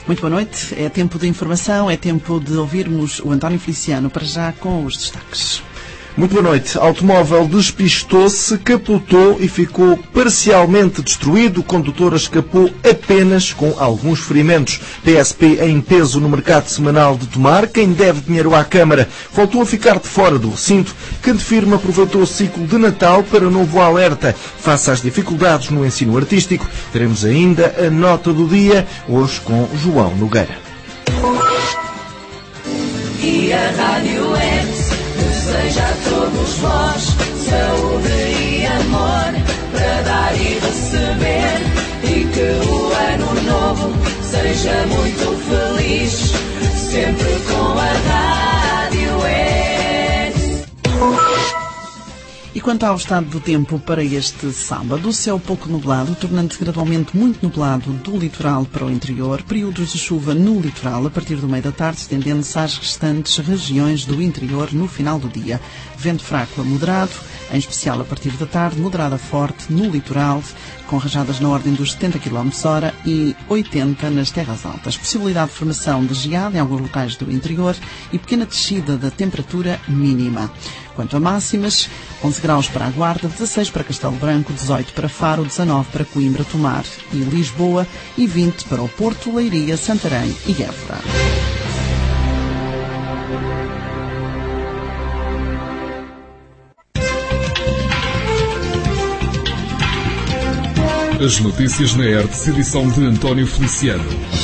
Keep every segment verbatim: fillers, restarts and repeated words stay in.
Muito boa noite. É tempo de informação, é tempo de ouvirmos o António Feliciano, para já com os destaques. Muito boa noite. Automóvel despistou-se, capotou e ficou parcialmente destruído. O condutor escapou apenas com alguns ferimentos. P S P em peso no mercado semanal de Tomar. Quem deve dinheiro à Câmara voltou a ficar de fora do recinto. Cante Firme aproveitou o ciclo de Natal para novo alerta face às dificuldades no ensino artístico. Teremos ainda a nota do dia, hoje com João Nogueira. E a Rádio X deseja a todos vós saúde e amor para dar e receber, e que o ano novo seja muito feliz, sempre com a Rádio X. E quanto ao estado do tempo para este sábado, céu pouco nublado, tornando-se gradualmente muito nublado do litoral para o interior, períodos de chuva no litoral a partir do meio da tarde, estendendo-se às restantes regiões do interior no final do dia. Vento fraco a moderado, em especial a partir da tarde, moderada a forte no litoral, com rajadas na ordem dos setenta quilómetros por hora e oitenta nas terras altas. Possibilidade de formação de geada em alguns locais do interior e pequena descida da temperatura mínima. Quanto a máximas, onze graus para a Guarda, dezasseis para Castelo Branco, dezoito para Faro, dezanove para Coimbra, Tomar e Lisboa e vinte para o Porto, Leiria, Santarém e Évora. As notícias na R T S, edição de António Feliciano.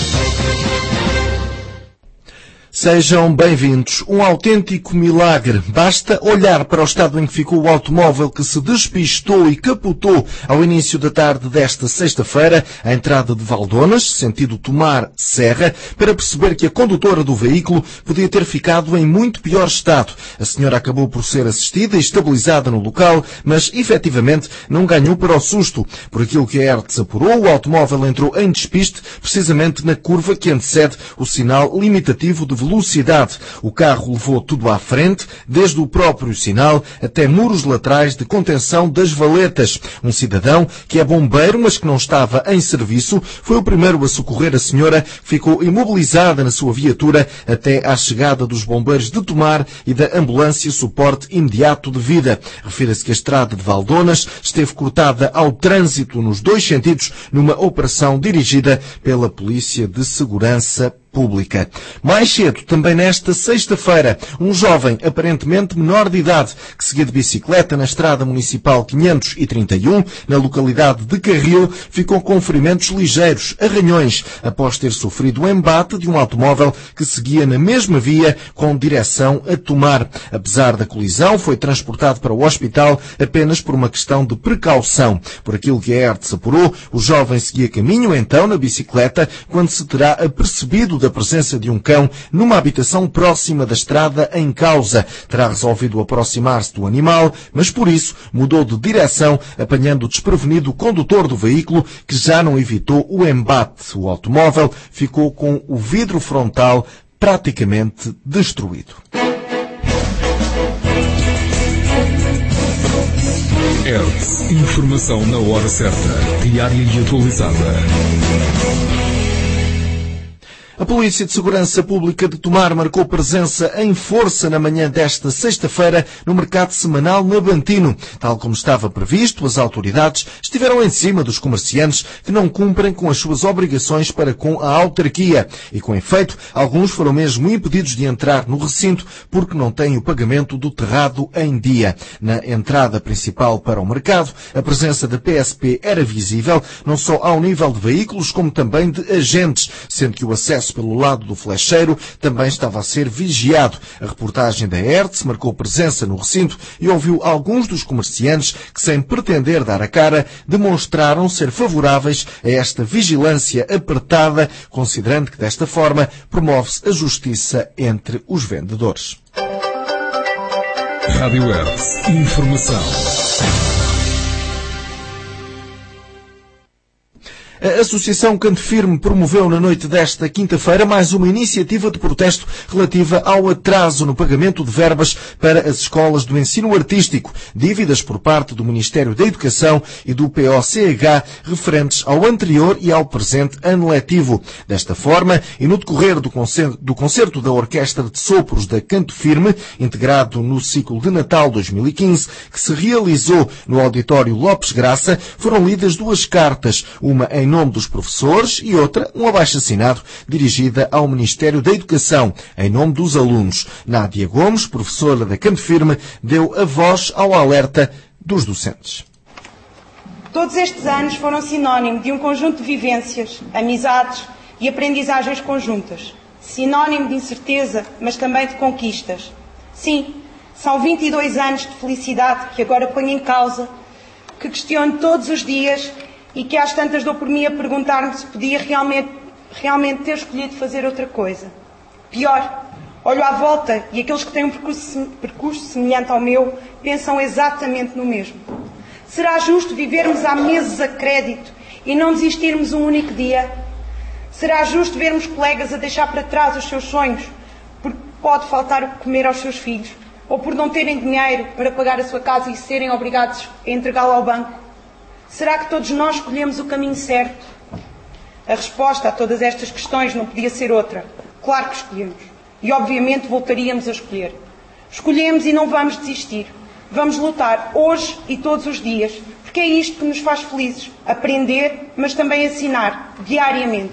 Sejam bem-vindos. Um autêntico milagre. Basta olhar para o estado em que ficou o automóvel que se despistou e capotou ao início da tarde desta sexta-feira, à entrada de Valdonas, sentido Tomar-Serra, para perceber que a condutora do veículo podia ter ficado em muito pior estado. A senhora acabou por ser assistida e estabilizada no local, mas efetivamente não ganhou para o susto. Por aquilo que a R T S apurou, o automóvel entrou em despiste precisamente na curva que antecede o sinal limitativo de velocidade. O carro levou tudo à frente, desde o próprio sinal até muros laterais de contenção das valetas. Um cidadão que é bombeiro, mas que não estava em serviço, foi o primeiro a socorrer a senhora, que ficou imobilizada na sua viatura até à chegada dos bombeiros de Tomar e da ambulância suporte imediato de vida. Refira-se que a estrada de Valdonas esteve cortada ao trânsito nos dois sentidos numa operação dirigida pela Polícia de Segurança Pública. Mais cedo, também nesta sexta-feira, um jovem aparentemente menor de idade que seguia de bicicleta na estrada municipal quinhentos e trinta e um, na localidade de Carril, ficou com ferimentos ligeiros, arranhões, após ter sofrido o embate de um automóvel que seguia na mesma via com direção a Tomar. Apesar da colisão, foi transportado para o hospital apenas por uma questão de precaução. Por aquilo que a R T S apurou, o jovem seguia caminho então na bicicleta quando se terá apercebido da presença de um cão numa habitação próxima da estrada em causa. Terá resolvido aproximar-se do animal, mas por isso mudou de direção, apanhando desprevenido o condutor do veículo, que já não evitou o embate. O automóvel ficou com o vidro frontal praticamente destruído. R T S, informação na hora certa, diária e atualizada. A Polícia de Segurança Pública de Tomar marcou presença em força na manhã desta sexta-feira no mercado semanal no Avantino. Tal como estava previsto, as autoridades estiveram em cima dos comerciantes que não cumprem com as suas obrigações para com a autarquia. E, com efeito, alguns foram mesmo impedidos de entrar no recinto porque não têm o pagamento do terrado em dia. Na entrada principal para o mercado, a presença da P S P era visível, não só ao nível de veículos, como também de agentes, sendo que o acesso pelo lado do flecheiro também estava a ser vigiado. A reportagem da R T S marcou presença no recinto e ouviu alguns dos comerciantes que, sem pretender dar a cara, demonstraram ser favoráveis a esta vigilância apertada, considerando que desta forma promove-se a justiça entre os vendedores. Rádio R T S, informação. A Associação Canto Firme promoveu na noite desta quinta-feira mais uma iniciativa de protesto relativa ao atraso no pagamento de verbas para as escolas do ensino artístico, dívidas por parte do Ministério da Educação e do P O C H referentes ao anterior e ao presente ano letivo. Desta forma, e no decorrer do concerto, do concerto da Orquestra de Sopros da Canto Firme, integrado no ciclo de Natal dois mil e quinze, que se realizou no Auditório Lopes Graça, foram lidas duas cartas, uma em nome dos professores e outra, um abaixo-assinado, dirigida ao Ministério da Educação, em nome dos alunos. Nádia Gomes, professora da Canto Firme, deu a voz ao alerta dos docentes. Todos estes anos foram sinónimo de um conjunto de vivências, amizades e aprendizagens conjuntas. Sinónimo de incerteza, mas também de conquistas. Sim, são vinte e dois anos de felicidade que agora ponho em causa, que questiono todos os dias e que às tantas dou por mim a perguntar-me se podia realmente, realmente ter escolhido fazer outra coisa. Pior, olho à volta e aqueles que têm um percurso, percurso semelhante ao meu pensam exatamente no mesmo. Será justo vivermos há meses a crédito e não desistirmos um único dia? Será justo vermos colegas a deixar para trás os seus sonhos porque pode faltar o que comer aos seus filhos ou por não terem dinheiro para pagar a sua casa e serem obrigados a entregá-la ao banco? Será que todos nós escolhemos o caminho certo? A resposta a todas estas questões não podia ser outra. Claro que escolhemos. E obviamente voltaríamos a escolher. Escolhemos e não vamos desistir. Vamos lutar hoje e todos os dias, porque é isto que nos faz felizes. Aprender, mas também ensinar, diariamente.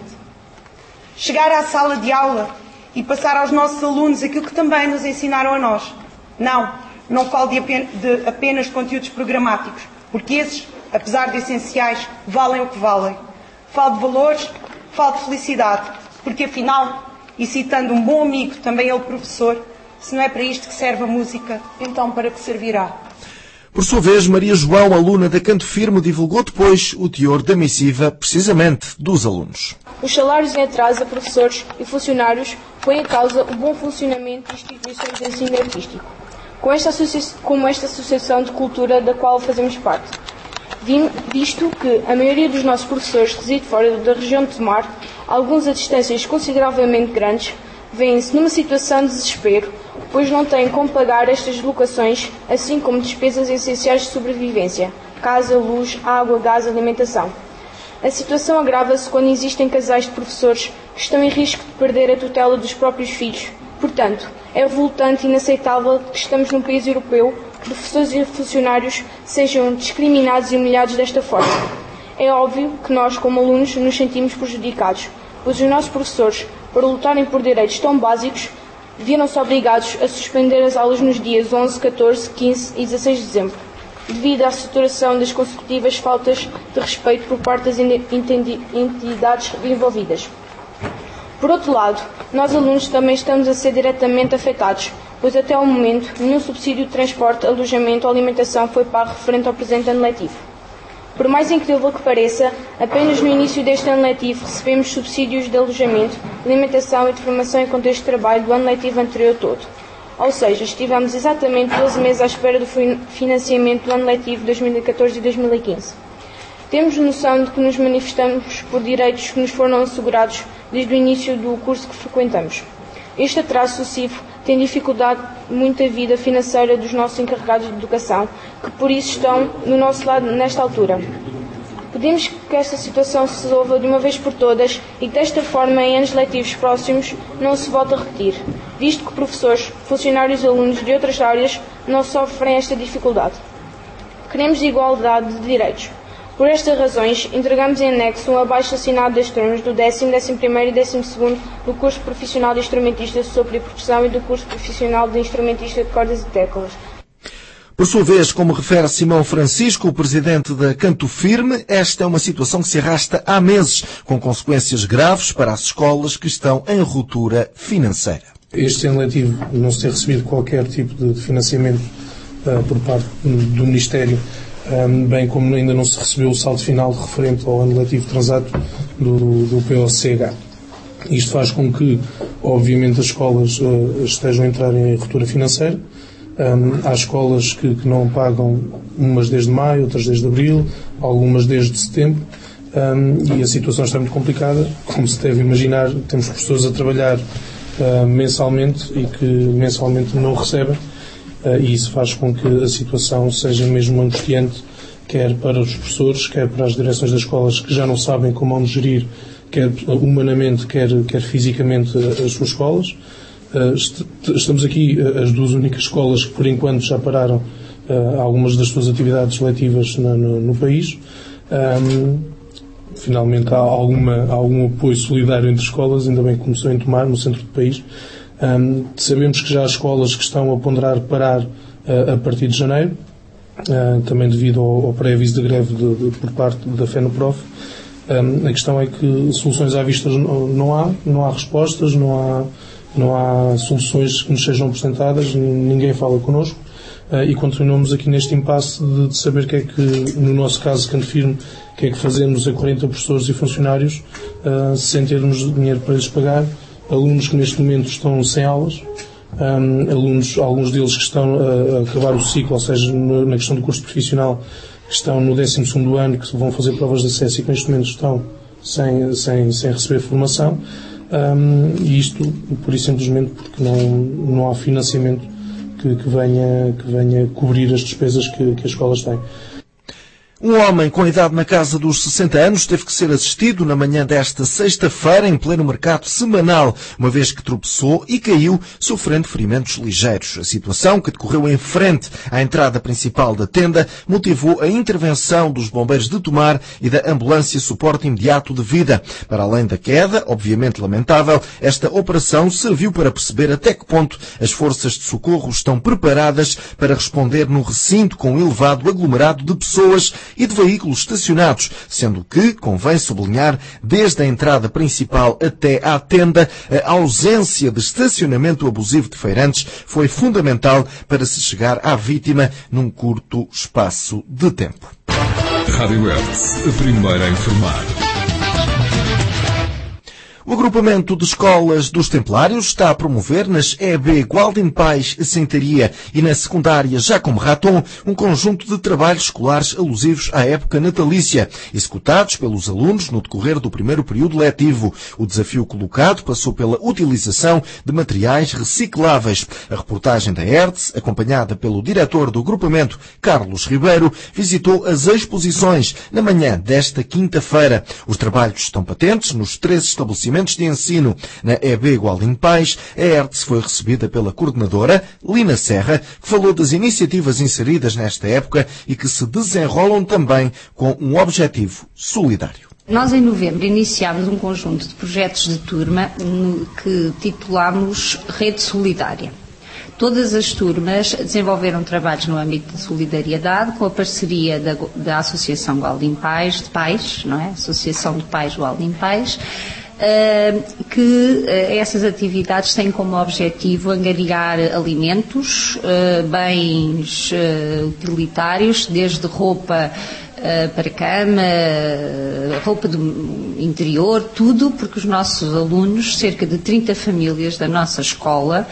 Chegar à sala de aula e passar aos nossos alunos aquilo que também nos ensinaram a nós. Não, não falo de apenas de conteúdos programáticos, porque esses, apesar de essenciais, valem o que valem. Falo de valores, falo de felicidade, porque afinal, e citando um bom amigo, também ele professor, se não é para isto que serve a música, então para que servirá? Por sua vez, Maria João, aluna da Canto Firme, divulgou depois o teor da missiva, precisamente dos alunos. Os salários em atraso a professores e funcionários põem em causa o bom funcionamento de instituições de ensino artístico, com esta como esta associação de cultura da qual fazemos parte. Visto que a maioria dos nossos professores reside fora da região de Tomar, alguns a distâncias consideravelmente grandes, vêem-se numa situação de desespero, pois não têm como pagar estas deslocações, assim como despesas essenciais de sobrevivência, casa, luz, água, gás, alimentação. A situação agrava-se quando existem casais de professores que estão em risco de perder a tutela dos próprios filhos. Portanto, é revoltante e inaceitável que estamos num país europeu que professores e funcionários sejam discriminados e humilhados desta forma. É óbvio que nós, como alunos, nos sentimos prejudicados, pois os nossos professores, para lutarem por direitos tão básicos, viram-se obrigados a suspender as aulas nos dias onze, catorze, quinze e dezasseis de dezembro, devido à saturação das consecutivas faltas de respeito por parte das entidades envolvidas. Por outro lado, nós alunos também estamos a ser diretamente afetados, pois até ao momento nenhum subsídio de transporte, alojamento ou alimentação foi pago referente ao presente ano letivo. Por mais incrível que pareça, apenas no início deste ano letivo recebemos subsídios de alojamento, alimentação e de formação em contexto de trabalho do ano letivo anterior todo. Ou seja, estivemos exatamente doze meses à espera do financiamento do ano letivo dois mil e catorze e dois mil e quinze. Temos noção de que nos manifestamos por direitos que nos foram assegurados desde o início do curso que frequentamos. Este atraso sucessivo tem dificultado muito a vida financeira dos nossos encarregados de educação, que por isso estão no nosso lado nesta altura. Pedimos que esta situação se resolva de uma vez por todas e que desta forma em anos letivos próximos não se volte a repetir, visto que professores, funcionários e alunos de outras áreas não sofrem esta dificuldade. Queremos igualdade de direitos. Por estas razões, entregamos em anexo um abaixo-assinado das turmas do décimo, décimo primeiro e décimo segundo do curso profissional de instrumentista de sopro e percussão e do curso profissional de instrumentista de cordas e teclas. Por sua vez, como refere Simão Francisco, o presidente da Canto Firme, esta é uma situação que se arrasta há meses, com consequências graves para as escolas que estão em ruptura financeira. Este ano letivo não se tem recebido qualquer tipo de financiamento uh, por parte do Ministério, um, bem como ainda não se recebeu o saldo final referente ao ano letivo transato do, do P O C H. Isto faz com que, obviamente, as escolas uh, estejam a entrar em ruptura financeira. Um, há escolas que, que não pagam, umas desde maio, outras desde abril, algumas desde setembro, um, e a situação está muito complicada. Como se deve imaginar, temos professores a trabalhar uh, mensalmente e que mensalmente não recebem, uh, e isso faz com que a situação seja mesmo angustiante, quer para os professores, quer para as direções das escolas, que já não sabem como vão gerir, quer humanamente, quer, quer fisicamente, as suas escolas. Uh, est- estamos aqui uh, as duas únicas escolas que, por enquanto, já pararam uh, algumas das suas atividades letivas na, no, no país. Um, finalmente há alguma, há algum apoio solidário entre escolas, ainda bem que começou em Tomar, no centro do país. Um, sabemos que já há escolas que estão a ponderar parar uh, a partir de janeiro, uh, também devido ao, ao pré-aviso de greve de, de, por parte da FENAPROF. Um, a questão é que soluções à vista não, não há, não há respostas, não há, não há soluções que nos sejam apresentadas, ninguém fala connosco, uh, e continuamos aqui neste impasse de, de saber o que é que, no nosso caso, Canto Firme, o que é que fazemos a quarenta professores e funcionários, uh, sem termos dinheiro para lhes pagar, alunos que neste momento estão sem aulas, um, alunos, alguns deles que estão a, a acabar o ciclo, ou seja, no, na questão do curso profissional, que estão no décimo segundo ano, que vão fazer provas de acesso e que neste momento estão sem, sem, sem receber formação, um, e isto, por isso simplesmente, porque não, não há financiamento que, que, venha, que venha cobrir as despesas que, que as escolas têm. Um homem com idade na casa dos sessenta anos teve que ser assistido na manhã desta sexta-feira em pleno mercado semanal, uma vez que tropeçou e caiu, sofrendo ferimentos ligeiros. A situação, que decorreu em frente à entrada principal da tenda, motivou a intervenção dos bombeiros de Tomar e da ambulância suporte imediato de vida. Para além da queda, obviamente lamentável, esta operação serviu para perceber até que ponto as forças de socorro estão preparadas para responder num recinto com um elevado aglomerado de pessoas e de veículos estacionados, sendo que, convém sublinhar, desde a entrada principal até à tenda, a ausência de estacionamento abusivo de feirantes foi fundamental para se chegar à vítima num curto espaço de tempo. Rádio Hertz, a primeira a informar. O agrupamento de escolas dos Templários está a promover nas E B Gualdim Pais Sentaria e na secundária Jacome Raton um conjunto de trabalhos escolares alusivos à época natalícia, executados pelos alunos no decorrer do primeiro período letivo. O desafio colocado passou pela utilização de materiais recicláveis. A reportagem da Hertz, acompanhada pelo diretor do agrupamento, Carlos Ribeiro, visitou as exposições na manhã desta quinta-feira. Os trabalhos estão patentes nos três estabelecimentos de ensino. Na E B Gualdim Pais, a Hertz foi recebida pela coordenadora, Lina Serra, que falou das iniciativas inseridas nesta época e que se desenrolam também com um objetivo solidário. Nós, em novembro, iniciámos um conjunto de projetos de turma no que titulámos Rede Solidária. Todas as turmas desenvolveram trabalhos no âmbito de solidariedade, com a parceria da, da Associação Gualdim Pais, de Pais, não é? Associação de Pais Gualdim Pais, Uh, que uh, essas atividades têm como objetivo angariar alimentos, uh, bens uh, utilitários, desde roupa uh, para cama, uh, roupa do interior, tudo, porque os nossos alunos, cerca de trinta famílias da nossa escola,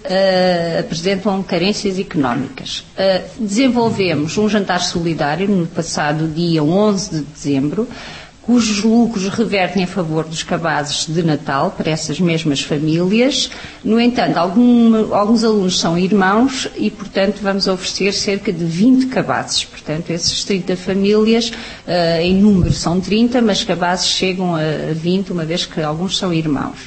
Uh, apresentam carências económicas. Uh, desenvolvemos um jantar solidário no passado dia onze de dezembro, cujos lucros revertem a favor dos cabazes de Natal para essas mesmas famílias. No entanto, algum, alguns alunos são irmãos e, portanto, vamos oferecer cerca de vinte cabazes. Portanto, essas trinta famílias, uh, em número são trinta, mas cabazes chegam a vinte, uma vez que alguns são irmãos.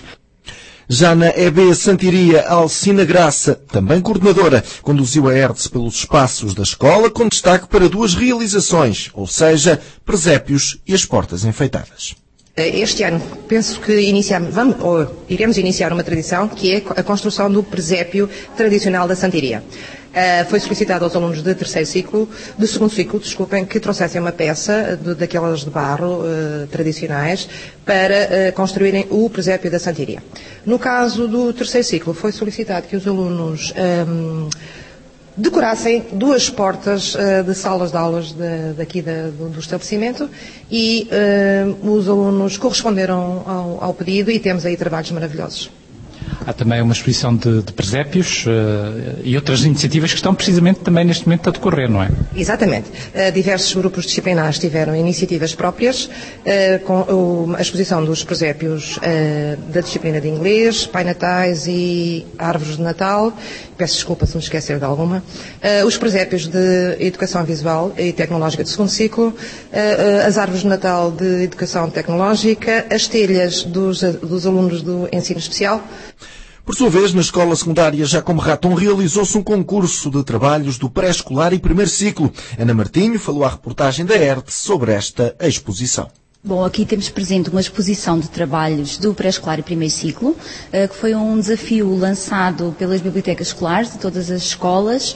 Já na E B Santiria, Alcina Graça, também coordenadora, conduziu a Hertz pelos espaços da escola com destaque para duas realizações, ou seja, presépios e as portas enfeitadas. Este ano, penso que iniciamos, vamos, ou iremos iniciar uma tradição que é a construção do presépio tradicional da Santiria. Uh, foi solicitado aos alunos de terceiro ciclo, de segundo ciclo, desculpem, que trouxessem uma peça de, daquelas de barro uh, tradicionais para uh, construírem o presépio da Santiria. No caso do terceiro ciclo, foi solicitado que os alunos um, decorassem duas portas uh, de salas de aulas de, daqui da, do, do estabelecimento e uh, os alunos corresponderam ao, ao pedido e temos aí trabalhos maravilhosos. Há também uma exposição de, de presépios uh, e outras iniciativas que estão precisamente também neste momento a decorrer, não é? Exatamente. Uh, diversos grupos disciplinares tiveram iniciativas próprias, uh, com uh, a exposição dos presépios uh, da disciplina de inglês, Pai Natais e Árvores de Natal. Peço desculpa se me esquecer de alguma. Uh, os presépios de Educação Visual e Tecnológica de segundo ciclo, uh, uh, as Árvores de Natal de Educação Tecnológica, as telhas dos, dos alunos do ensino especial. Por sua vez, na escola secundária Jacome Raton realizou-se um concurso de trabalhos do pré-escolar e primeiro ciclo. Ana Martinho falou à reportagem da E R T sobre esta exposição. Bom, aqui temos presente uma exposição de trabalhos do pré-escolar e primeiro ciclo, que foi um desafio lançado pelas bibliotecas escolares de todas as escolas,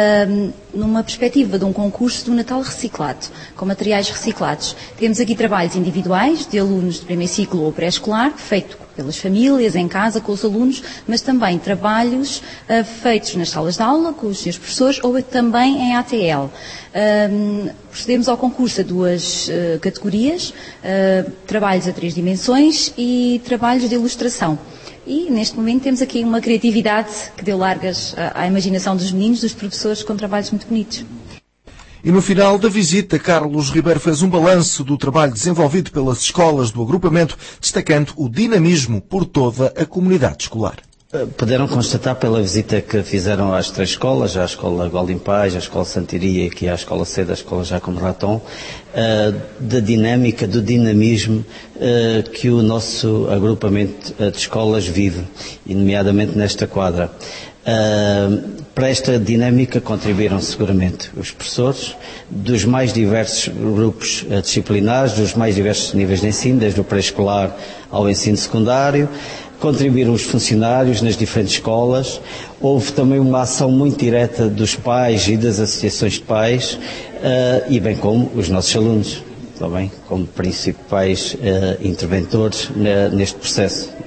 numa perspectiva de um concurso do Natal reciclado, com materiais reciclados. Temos aqui trabalhos individuais de alunos de primeiro ciclo ou pré-escolar, feito pelas famílias, em casa, com os alunos, mas também trabalhos uh, feitos nas salas de aula, com os seus professores, ou também em A T L. Um, procedemos ao concurso a duas uh, categorias, uh, trabalhos a três dimensões e trabalhos de ilustração. E, neste momento, temos aqui uma criatividade que deu largas à, à imaginação dos meninos, dos professores, com trabalhos muito bonitos. E no final da visita, Carlos Ribeiro fez um balanço do trabalho desenvolvido pelas escolas do agrupamento, destacando o dinamismo por toda a comunidade escolar. Puderam constatar pela visita que fizeram às três escolas, à Escola Golden Paz, à Escola Santiria e aqui à Escola C da Escola Jacome Raton, da dinâmica, do dinamismo que o nosso agrupamento de escolas vive, e nomeadamente nesta quadra. Uh, para esta dinâmica contribuíram seguramente os professores dos mais diversos grupos uh, disciplinares, dos mais diversos níveis de ensino, desde o pré-escolar ao ensino secundário. Contribuíram os funcionários nas diferentes escolas. Houve também uma ação muito direta dos pais e das associações de pais, uh, e bem como os nossos alunos, também como principais uh, interventores uh, neste processo.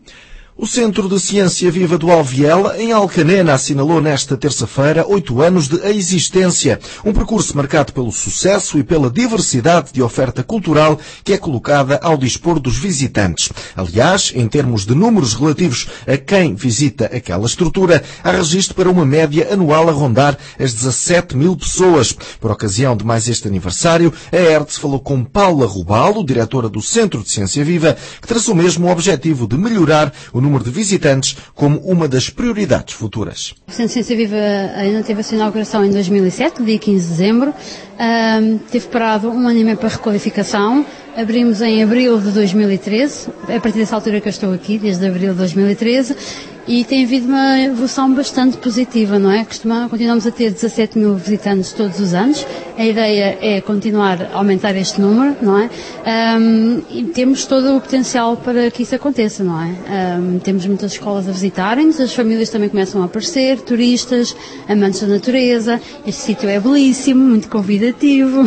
O Centro de Ciência Viva do Alviela, em Alcanena, assinalou nesta terça-feira oito anos de existência. Um percurso marcado pelo sucesso e pela diversidade de oferta cultural que é colocada ao dispor dos visitantes. Aliás, em termos de números relativos a quem visita aquela estrutura, há registro para uma média anual a rondar as dezassete mil pessoas. Por ocasião de mais este aniversário, a E R T falou com Paula Rubalo, diretora do Centro de Ciência Viva, que traçou mesmo o objetivo de melhorar o número número de visitantes como uma das prioridades futuras. O Centro de Ciência Viva ainda teve a sua inauguração em dois mil e sete, dia quinze de dezembro. Um, teve parado um ano e meio para requalificação. Abrimos em abril de dois mil e treze, a partir dessa altura que eu estou aqui, desde abril de dois mil e treze, e tem havido uma evolução bastante positiva, não é? Costumamos, continuamos a ter dezassete mil visitantes todos os anos. A ideia é continuar a aumentar este número, não é? Um, e temos todo o potencial para que isso aconteça, não é? Um, temos muitas escolas a visitarem-nos, as famílias também começam a aparecer, turistas, amantes da natureza. Este sítio é belíssimo, muito convidativo.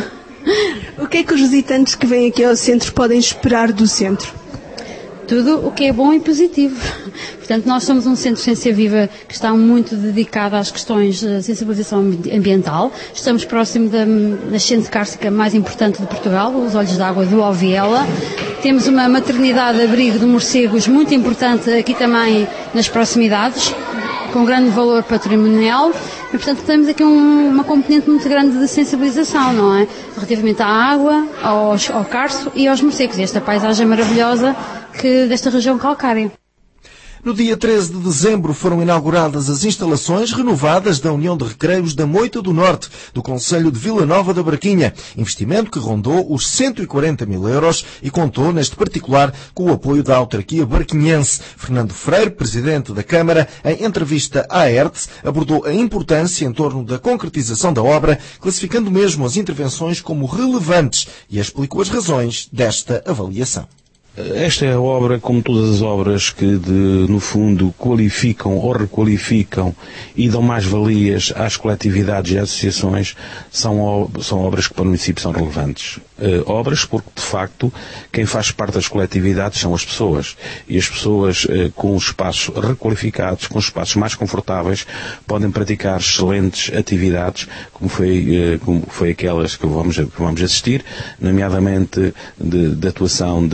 O que é que os visitantes que vêm aqui ao centro podem esperar do centro? Tudo o que é bom e positivo. Portanto, nós somos um centro de ciência viva que está muito dedicado às questões de sensibilização ambiental. Estamos próximo da nascente cárcica mais importante de Portugal, os Olhos d'Água do Alviela. Temos uma maternidade de abrigo de morcegos muito importante aqui também nas proximidades, com grande valor patrimonial. E, portanto, temos aqui um, uma componente muito grande de sensibilização, não é? Relativamente à água, aos, ao carso e aos morcegos. E esta paisagem maravilhosa que, desta região calcária. No dia treze de dezembro foram inauguradas as instalações renovadas da União de Recreios da Moita do Norte, do Concelho de Vila Nova da Barquinha. Investimento que rondou os cento e quarenta mil euros e contou, neste particular, com o apoio da autarquia barquinhense. Fernando Freire, presidente da Câmara, em entrevista à E R T, abordou a importância em torno da concretização da obra, classificando mesmo as intervenções como relevantes e explicou as razões desta avaliação. Esta é a obra, como todas as obras que, de, no fundo, qualificam ou requalificam e dão mais valias às coletividades e às associações, são, são obras que para o município são relevantes. Uh, obras porque, de facto, quem faz parte das coletividades são as pessoas. E as pessoas, uh, com os espaços requalificados, com os espaços mais confortáveis, podem praticar excelentes atividades, como foi, uh, como foi aquelas que vamos, que vamos assistir, nomeadamente de, de atuação de, de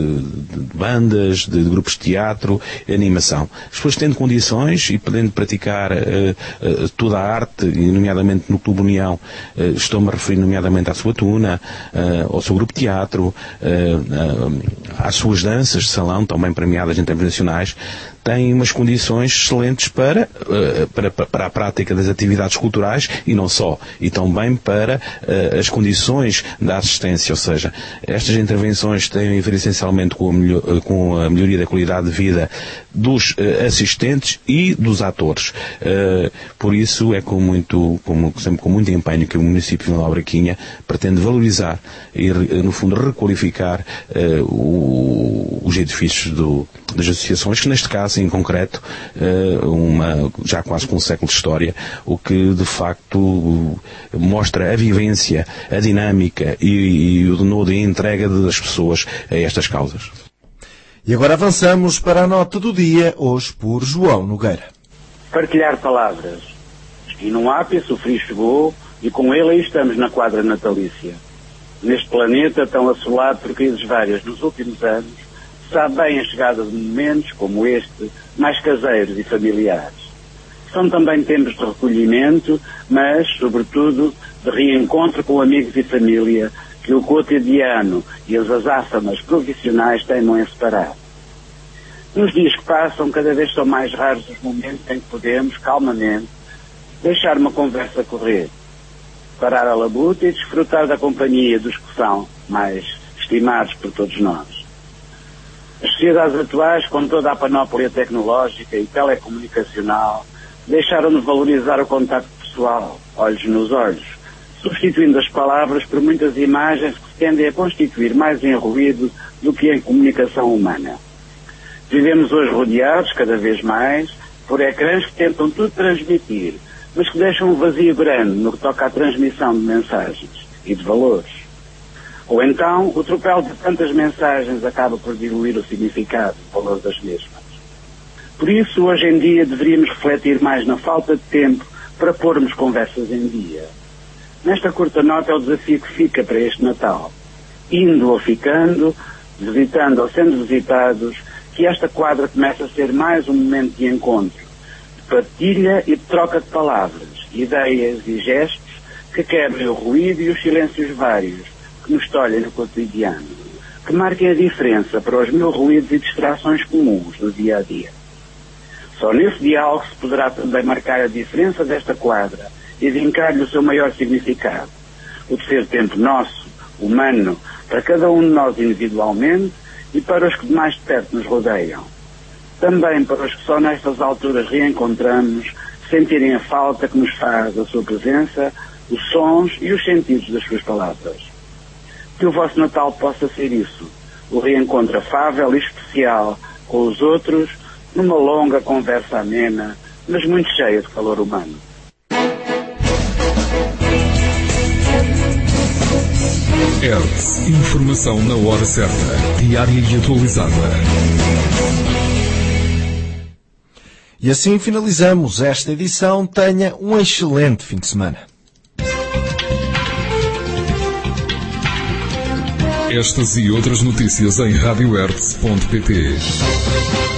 de, de bandas, de, de grupos de teatro, animação. As pessoas tendo condições e podendo praticar uh, uh, toda a arte, nomeadamente no Clube União, uh, estou-me a referir nomeadamente à sua tuna, uh, ao seu grupo de teatro, uh, uh, às suas danças de salão, também premiadas em termos nacionais, têm umas condições excelentes para, para, para a prática das atividades culturais e não só, e também para uh, as condições da assistência, ou seja, estas intervenções têm a ver essencialmente com a, melhor, com a melhoria da qualidade de vida dos uh, assistentes e dos atores. Uh, por isso é com muito, com, sempre com muito empenho que o município de Vila Nova de Braquinha pretende valorizar e, no fundo, requalificar uh, o, os edifícios do, das associações, que neste caso, em concreto, uma, já quase com um século de história, o que de facto mostra a vivência, a dinâmica e, e o denodo e a entrega das pessoas a estas causas. E agora avançamos para a nota do dia, hoje por João Nogueira. Partilhar palavras. E num ápice o frio chegou e com ele aí estamos na quadra natalícia. Neste planeta tão assolado por crises várias nos últimos anos, sabe bem a chegada de momentos como este, mais caseiros e familiares. São também tempos de recolhimento, mas, sobretudo, de reencontro com amigos e família, que o cotidiano e as azáfamas profissionais teimam em separar. Nos dias que passam, cada vez são mais raros os momentos em que podemos, calmamente, deixar uma conversa correr, parar a labuta e desfrutar da companhia dos que são mais estimados por todos nós. As sociedades atuais, com toda a panóplia tecnológica e telecomunicacional, deixaram de valorizar o contacto pessoal, olhos nos olhos, substituindo as palavras por muitas imagens que se tendem a constituir mais em ruído do que em comunicação humana. Vivemos hoje rodeados, cada vez mais, por ecrãs que tentam tudo transmitir, mas que deixam um vazio grande no que toca à transmissão de mensagens e de valores. Ou então, o tropel de tantas mensagens acaba por diluir o significado e o valor das mesmas. Por isso, hoje em dia, deveríamos refletir mais na falta de tempo para pormos conversas em dia. Nesta curta nota é o desafio que fica para este Natal. Indo ou ficando, visitando ou sendo visitados, que esta quadra comece a ser mais um momento de encontro, de partilha e de troca de palavras, ideias e gestos que quebrem o ruído e os silêncios vários que nos tolhem no cotidiano, que marquem a diferença para os mil ruídos e distrações comuns do dia a dia. Só nesse diálogo se poderá também marcar a diferença desta quadra e vincar-lhe o seu maior significado, o de ser tempo nosso, humano, para cada um de nós individualmente e para os que de mais de perto nos rodeiam. Também para os que só nestas alturas reencontramos, sentirem a falta que nos faz a sua presença, os sons e os sentidos das suas palavras. Que o vosso Natal possa ser isso, o reencontro afável e especial com os outros, numa longa conversa amena, mas muito cheia de calor humano. Hertz, informação na hora certa, diária e atualizada. E assim finalizamos esta edição. Tenha um excelente fim de semana. Estas e outras notícias em rádio hertz ponto pt.